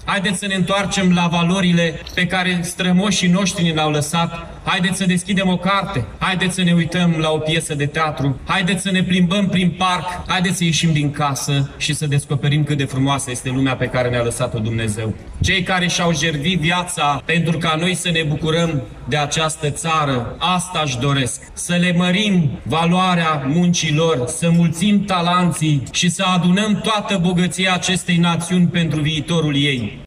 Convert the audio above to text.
Haideți să ne întoarcem la valorile pe care strămoșii noștri ne le-au lăsat. Haideți să deschidem o carte, haideți să ne uităm la o piesă de teatru, haideți să ne plimbăm prin parc, haideți să ieșim din casă și să descoperim cât de frumoasă este lumea pe care ne-a lăsat-o Dumnezeu. Cei care și-au jertfit viața pentru ca noi să ne bucurăm de această țară, asta își doresc. Să le mărim valoarea muncii lor, să mulțim talanții și să adunăm toată bogăția acestei națiuni pentru viitorul ei.